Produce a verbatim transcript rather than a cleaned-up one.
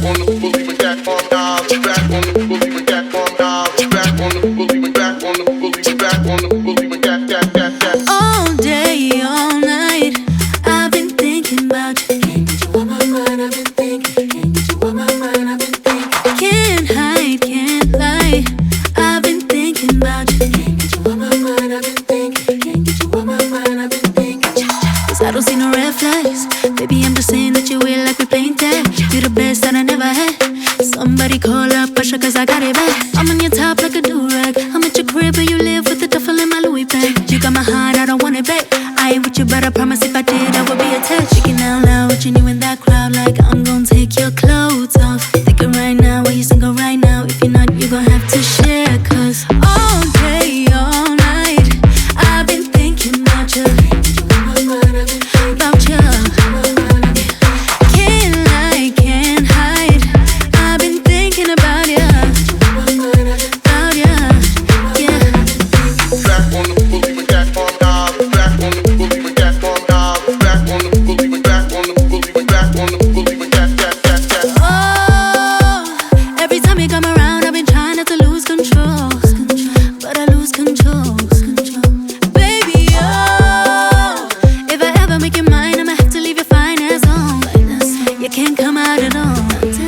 I don't see no red flags. Baby, I'm just saying that you will like we painted. You're the best that I never had. Somebody call up Usher, cause I got it back. I'm on your top like a do-rag. I'm at your crib where you live with the duffel in my Louis bag. You got my heart, I don't want it back. I ain't with you, but I promise if I did, I would be attached. Shaking out loud, watching you in that crowd like I'm gonna take your clothes off. Thinking right now, where you single right now? If you're not, you're gonna have to share. Cause all day, all night, I've been thinking about you. About you. Can't lie, can't hide. I've been thinking about you. About you, yeah. Back on the boogie, we back on now. Back on the boogie, we back on now. Back on the boogie, we back on the boogie, we back on the boogie, we back, back, back, back. Oh, every time you come around, I've been trying not to lose control, but I lose control. Baby, oh, if I ever make you mine, I'ma have to leave your fine ass home. You can't come out at all.